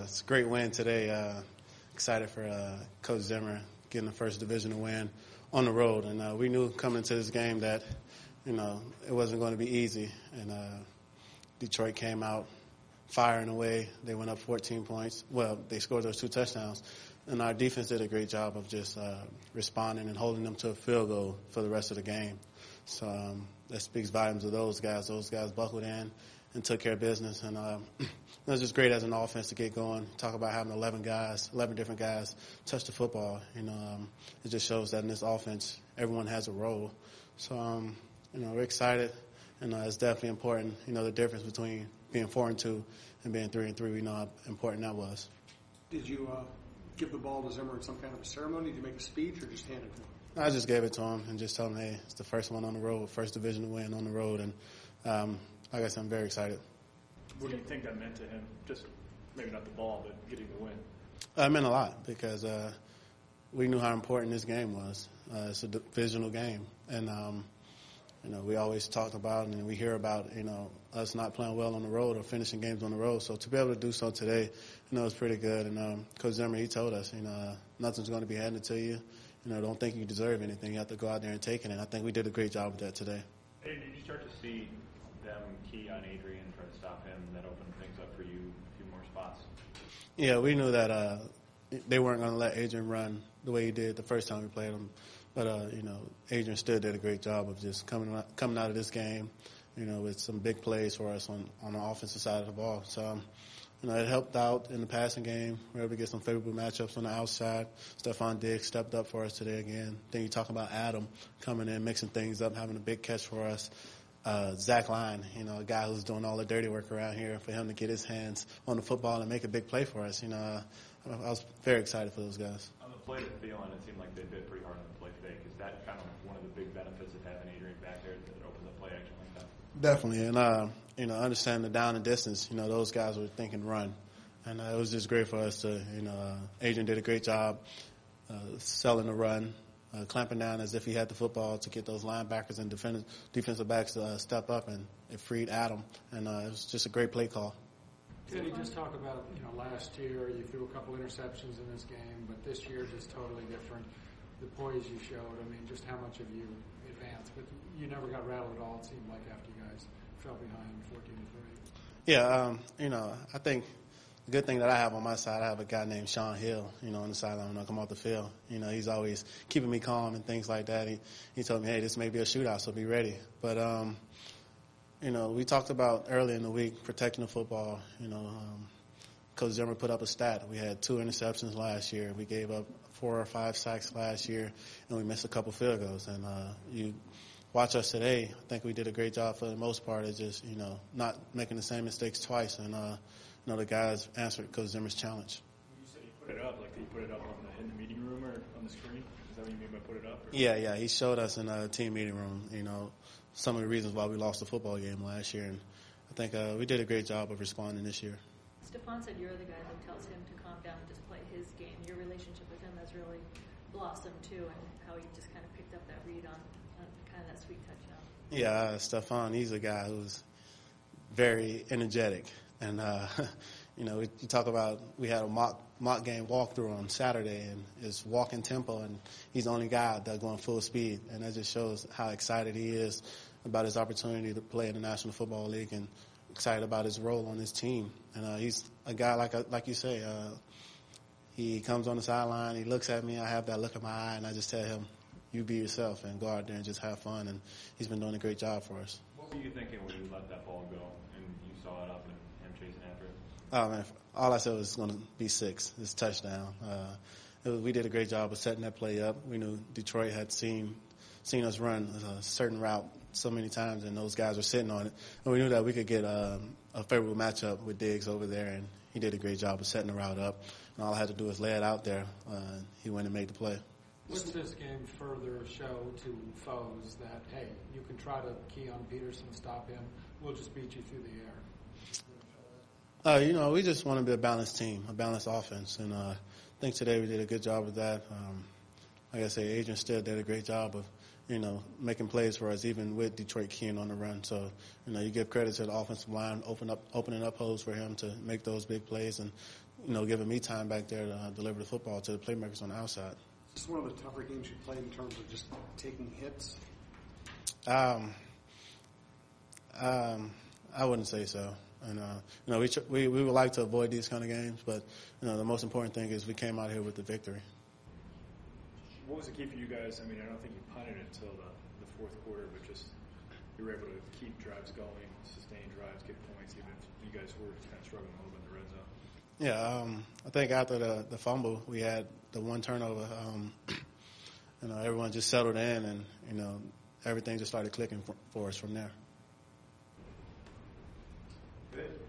It's a great win today. Excited for Coach Zimmer getting the first divisional win on the road. And we knew coming into this game that, it wasn't going to be easy. And Detroit came out firing away. They went up 14 points. Well, they scored those 2 touchdowns. And our defense did a great job of just responding and holding them to a field goal for the rest of the game. So that speaks volumes of those guys. Those guys buckled in and took care of business. And it was just great as an offense to get going. Talk about having 11 different guys touch the football. It just shows that in this offense, everyone has a role. So, we're excited. And it's definitely important, the difference between being 4-2 and being 3-3. We know how important that was. Did you give the ball to Zimmer in some kind of a ceremony? Did you make a speech or just hand it to him? I just gave it to him and just told him, hey, it's the first one on the road, first division win on the road. And like I said, I'm very excited. What do you think that meant to him? Just maybe not the ball, but getting the win. It meant a lot because we knew how important this game was. It's a divisional game. And, we always talk about and we hear about, us not playing well on the road or finishing games on the road. So to be able to do so today, it's pretty good. And Coach Zimmer, he told us, nothing's going to be handed to you. Don't think you deserve anything. You have to go out there and take it. And I think we did a great job with that today. Hey, did you start to see them key on Adrian, try to stop him, that opened things up for you, a few more spots? Yeah, we knew that they weren't going to let Adrian run the way he did the first time we played him. But, Adrian still did a great job of just coming out of this game, with some big plays for us on the offensive side of the ball. So, it helped out in the passing game. We were able to get some favorable matchups on the outside. Stephon Diggs stepped up for us today again. Then you talk about Adam coming in, mixing things up, having a big catch for us. Zach Line, a guy who's doing all the dirty work around here, for him to get his hands on the football and make a big play for us. I was very excited for those guys. On the play that Thielen, it seemed like they bit pretty hard on the play fake. Is that kind of one of the big benefits of having Adrian back there, that it opens up play action like that? Definitely. And, understanding the down and distance, those guys were thinking run. And it was just great for us to, Adrian did a great job selling the run, clamping down as if he had the football to get those linebackers and defensive backs to step up, and it freed Adam. And it was just a great play call. Can you just talk about, last year you threw a couple interceptions in this game, but this year just totally different. The poise you showed, just how much of you advanced. But you never got rattled at all, it seemed like, after you guys fell behind 14-3. Yeah, I think the good thing that I have on my side, I have a guy named Sean Hill, on the sideline when I come off the field. He's always keeping me calm and things like that. He told me, hey, this may be a shootout, so be ready. But, we talked about earlier in the week protecting the football. Coach Zimmer put up a stat. We had 2 interceptions last year. We gave up 4 or 5 sacks last year, and we missed a couple field goals. And you watch us today, I think we did a great job for the most part of just, not making the same mistakes twice. And, the guys answered Coach Zimmer's challenge. You said he put it up. Did he put it up in the meeting room or on the screen? Is that what you mean by put it up? Or? Yeah. He showed us in a team meeting room, some of the reasons why we lost the football game last year. And I think we did a great job of responding this year. Stephon said you're the guy that tells him to calm down and just play his game. Your relationship with him has really blossomed, too, and how he just kind of picked up that read on kind of that sweet touchdown. Yeah, Stephon, he's a guy who's very energetic. And, you talk about we had a mock game walkthrough on Saturday, and it's walking tempo, and he's the only guy that's going full speed. And that just shows how excited he is about his opportunity to play in the National Football League and excited about his role on his team. And he's a guy, like you say, he comes on the sideline, he looks at me, I have that look in my eye, and I just tell him, you be yourself and go out there and just have fun. And he's been doing a great job for us. What were you thinking when you let that ball go and you saw it up and him chasing after it? Oh, man, all I said was it's going to be 6. It's a touchdown. We did a great job of setting that play up. We knew Detroit had seen us run a certain route so many times, and those guys were sitting on it. And we knew that we could get a favorable matchup with Diggs over there, and he did a great job of setting the route up. And all I had to do was lay it out there. He went and made the play. What's this game further show to foes that, hey, you can try to key on Peterson, stop him, we'll just beat you through the air? We just want to be a balanced team, a balanced offense. And I think today we did a good job of that. Like I say, Adrian still did a great job of, making plays for us, even with Detroit keying on the run. So, you give credit to the offensive line, opening up holes for him to make those big plays. And giving me time back there to deliver the football to the playmakers on the outside. Is this one of the tougher games you played in terms of just taking hits? I wouldn't say so. And we would like to avoid these kind of games, but the most important thing is we came out here with the victory. What was the key for you guys? I mean, I don't think you punted until the fourth quarter, but just you were able to keep drives going, sustain drives, get points, even if you guys were kind of struggling a little bit in the red zone. Yeah, I think after the fumble, we had the one turnover. Everyone just settled in, and everything just started clicking for us from there. Good.